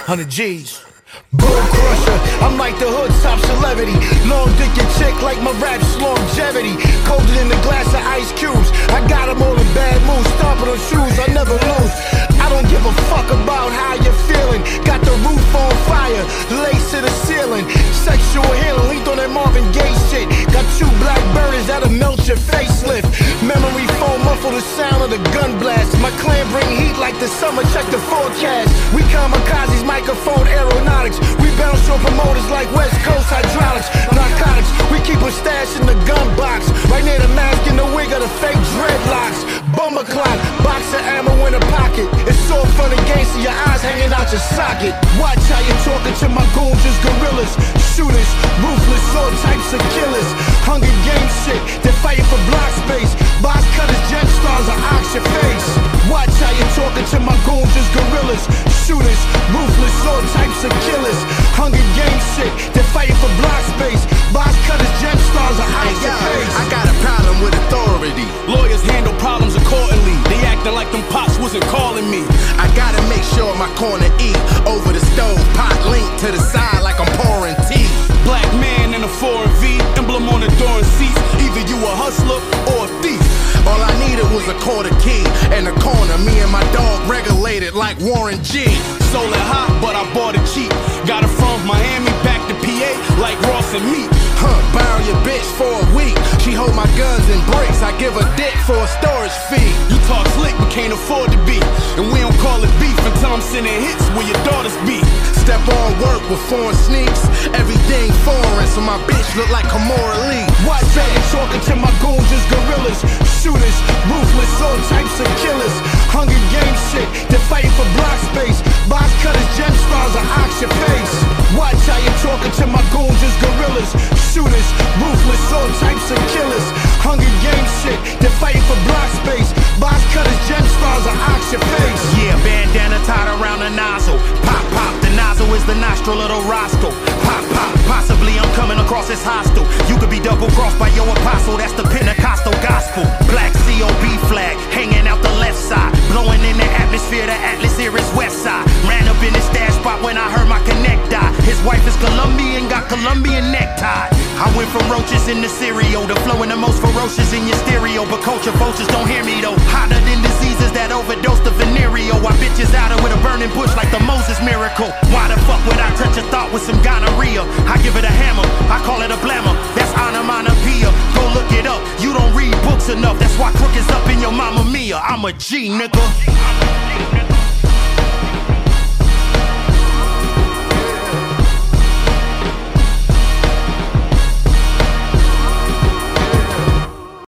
100 G's. Bull crusher, I'm like the hood's top celebrity. Long dick and chick like my rap's longevity. Colder than a glass of ice cubes. I got them all in bad moods, stomping on shoes, I never lose. I don't give a fuck about how you're feeling. Got the roof on fire, lace to the ceiling. Sexual healing, linked on that Marvin Gaye shit. Got two black burners that'll melt your facelift. Memory foam muffle the sound of the gun blast. My clan bring heat like the summer, check the forecast. We kamikazes, microphone aeronautics. We bounce on promoters like West Coast hydraulics. Narcotics, we keep a stash in the gun box. Right near the mask and the wig of the fake dreadlocks. Bomber clock, box of ammo in a pocket. It's so fun and games to your eyes hanging out your socket. Watch how you're talking to my goons, just gorillas. Shooters, ruthless, all types of killers. Hunger Games shit, they're fighting for block space. Box cutters, gem stars, or ox your face. Watch how you're talking to my goons, just gorillas. Shooters, ruthless, all types of killers. Hunger Games shit, they're fighting for block space. Box cutters, gem stars, or ox your face. I got a problem with authority. Lawyers handle problems accordingly. They acting like them pops wasn't calling me. I gotta make sure my corner eat over the stove, pot linked to the side like I'm pouring tea. Black man in a foreign V, emblem on the door and seats. Either you a hustler or a thief. All I needed was a quarter key and a corner. Me and my dog regulated like Warren G. Sold it hot, but I bought it cheap. Got it from Miami back to PA like Ross and Meat. Borrow your bitch for a week. She hold my guns and bricks. I give her dick for a storage fee. You talk slick but can't afford to be. And we don't call it beef until I'm sending hits where your daughters be. Step on work with foreign sneaks. Everything foreign, so my bitch look like Kimora Lee. Watch how you talking to my goons, just gorillas. Shooters, ruthless, all types of killers. Hunger Games shit, they're fighting for block space. Box cutters, gem stars, or ox your face. Watch how you talking to my goons, just gorillas. Shooters, ruthless, all types of killers. Hunger Games shit, they're fighting for block space. Box cutters, gem stars, or ox your face. Yeah, bandana tied around the nozzle. Pop, pop, the nozzle is the nostril of the Roscoe. Pop, pop, possibly I'm coming across as hostile. You could be double crossed by your apostle, that's the Pentecostal gospel. Black COB flag, hanging out the left side. Blowing in the atmosphere, the Atlas here is west side. Ran up in the stash spot when I heard my connect die. His wife is Colombian, got Colombian necktie. I went from roaches in the cereal to flowing the most ferocious in your stereo. But culture vultures don't hear me though. Hotter than diseases that overdose the venereal. I bitches out with a burning bush like the Moses miracle. Why the fuck would I touch a thought with some gonorrhea? I give it a hammer, I call it a blammer. That's onomatopoeia, go look it up. You don't read books enough, that's why Crook is up in your mama mia. I'm a G, nigga.